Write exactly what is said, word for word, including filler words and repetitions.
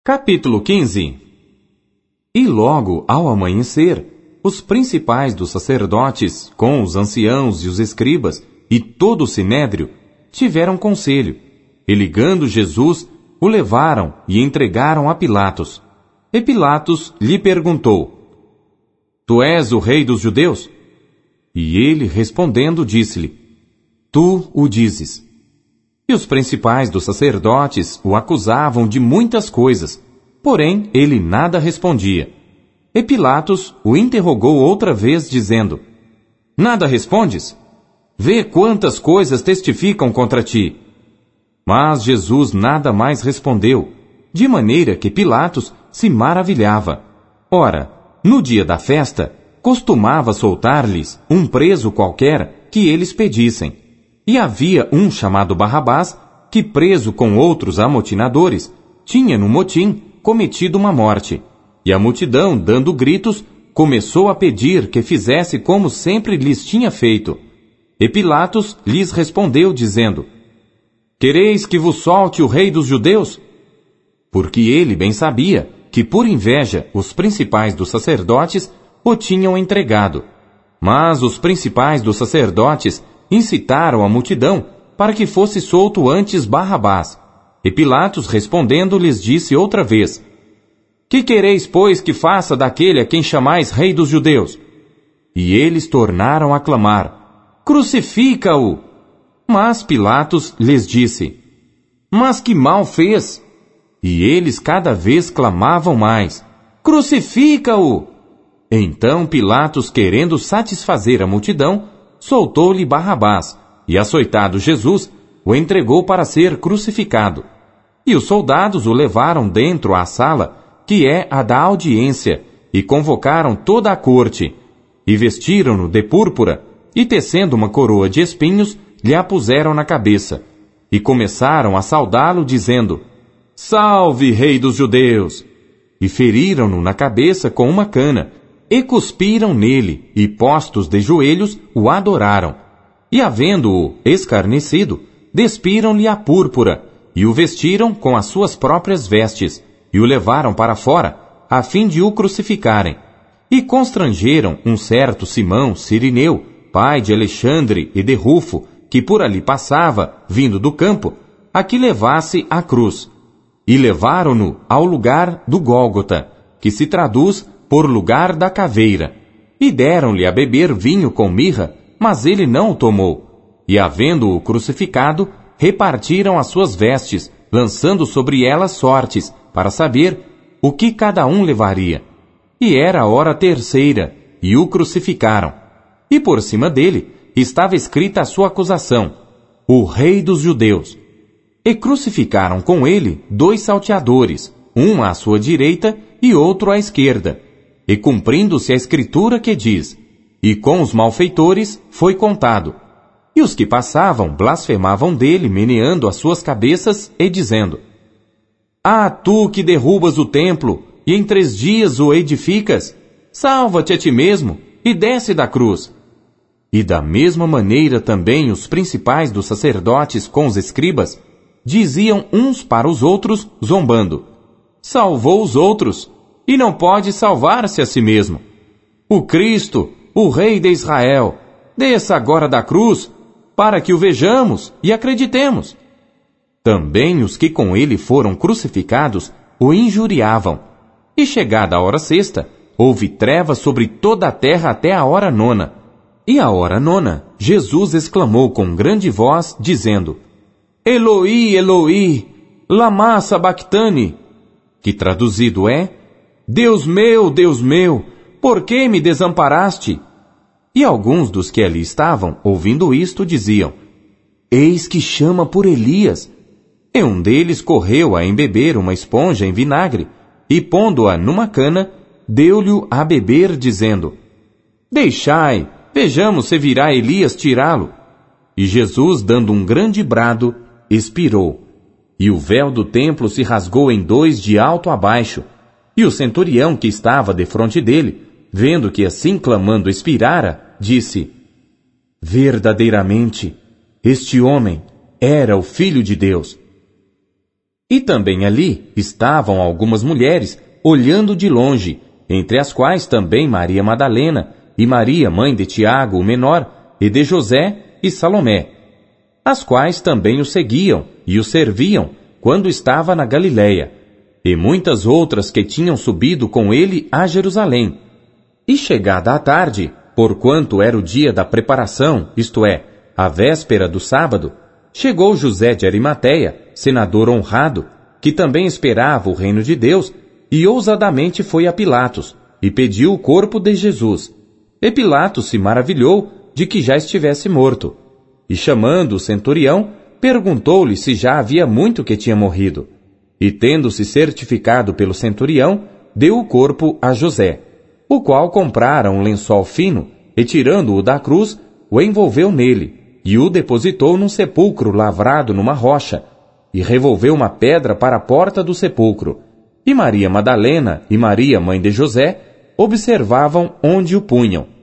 Capítulo quinze. E logo ao amanhecer, os principais dos sacerdotes, com os anciãos e os escribas, e todo o sinédrio, tiveram conselho, e ligando Jesus, o levaram e entregaram a Pilatos. E Pilatos lhe perguntou: Tu és o rei dos judeus? E ele, respondendo, disse-lhe: Tu o dizes. E os principais dos sacerdotes o acusavam de muitas coisas, porém ele nada respondia. E Pilatos o interrogou outra vez, dizendo: Nada respondes? Vê quantas coisas testificam contra ti. Mas Jesus nada mais respondeu, de maneira que Pilatos se maravilhava. Ora, no dia da festa, costumava soltar-lhes um preso qualquer que eles pedissem. E havia um chamado Barrabás, que preso com outros amotinadores, tinha no motim cometido uma morte. E a multidão, dando gritos, começou a pedir que fizesse como sempre lhes tinha feito. E Pilatos lhes respondeu, dizendo: Quereis que vos solte o rei dos judeus? Porque ele bem sabia que, por inveja, os principais dos sacerdotes o tinham entregado. Mas os principais dos sacerdotes incitaram a multidão para que fosse solto antes Barrabás. E Pilatos, respondendo, lhes disse outra vez: Que quereis, pois, que faça daquele a quem chamais rei dos judeus? E eles tornaram a clamar: Crucifica-o! Mas Pilatos lhes disse: Mas que mal fez? E eles cada vez clamavam mais: Crucifica-o! Então Pilatos, querendo satisfazer a multidão, soltou-lhe Barrabás, e açoitado Jesus, o entregou para ser crucificado. E os soldados o levaram dentro à sala, que é a da audiência, e convocaram toda a corte, e vestiram-no de púrpura, e tecendo uma coroa de espinhos, lhe a puseram na cabeça, e começaram a saudá-lo, dizendo: Salve, rei dos judeus! E feriram-no na cabeça com uma cana, e cuspiram nele, e postos de joelhos, o adoraram. E havendo-o escarnecido, despiram-lhe a púrpura, e o vestiram com as suas próprias vestes, e o levaram para fora, a fim de o crucificarem. E constrangeram um certo Simão Cirineu, pai de Alexandre e de Rufo, que por ali passava, vindo do campo, a que levasse a cruz. E levaram-no ao lugar do Gólgota, que se traduz por lugar da caveira. E deram-lhe a beber vinho com mirra, mas ele não o tomou. E havendo-o crucificado, repartiram as suas vestes, lançando sobre elas sortes, para saber o que cada um levaria. E era a hora terceira, e o crucificaram. E por cima dele estava escrita a sua acusação: O Rei dos Judeus. E crucificaram com ele dois salteadores, um à sua direita e outro à esquerda. E cumprindo-se a escritura que diz: E com os malfeitores foi contado. E os que passavam blasfemavam dele, meneando as suas cabeças e dizendo: Ah, tu que derrubas o templo, e em três dias o edificas, salva-te a ti mesmo, e desce da cruz. E da mesma maneira também os principais dos sacerdotes com os escribas diziam uns para os outros, zombando: Salvou os outros, e não pode salvar-se a si mesmo. O Cristo, o Rei de Israel, desça agora da cruz, para que o vejamos e acreditemos. Também os que com ele foram crucificados o injuriavam. E chegada a hora sexta, houve trevas sobre toda a terra até a hora nona. E a hora nona, Jesus exclamou com grande voz, dizendo: Eloi, Eloi, lama sabachthani, que traduzido é: Deus meu, Deus meu, por que me desamparaste? E alguns dos que ali estavam, ouvindo isto, diziam: Eis que chama por Elias. E um deles correu a embeber uma esponja em vinagre, e pondo-a numa cana, deu-lhe a beber, dizendo: Deixai, vejamos se virá Elias tirá-lo. E Jesus, dando um grande brado, expirou. E o véu do templo se rasgou em dois de alto a baixo. E o centurião que estava defronte dele, vendo que assim clamando expirara, disse: Verdadeiramente, este homem era o Filho de Deus. E também ali estavam algumas mulheres, olhando de longe, entre as quais também Maria Madalena, e Maria, mãe de Tiago, o menor, e de José e Salomé, as quais também o seguiam e o serviam quando estava na Galiléia, e muitas outras que tinham subido com ele a Jerusalém. E chegada a tarde, porquanto era o dia da preparação, isto é, a véspera do sábado, chegou José de Arimateia, senador honrado, que também esperava o reino de Deus, e ousadamente foi a Pilatos, e pediu o corpo de Jesus. E Pilatos se maravilhou de que já estivesse morto. E chamando o centurião, perguntou-lhe se já havia muito que tinha morrido. E tendo-se certificado pelo centurião, deu o corpo a José, o qual comprara um lençol fino, e tirando-o da cruz, o envolveu nele, e o depositou num sepulcro lavrado numa rocha, e revolveu uma pedra para a porta do sepulcro. E Maria Madalena e Maria, mãe de José, observavam onde o punham.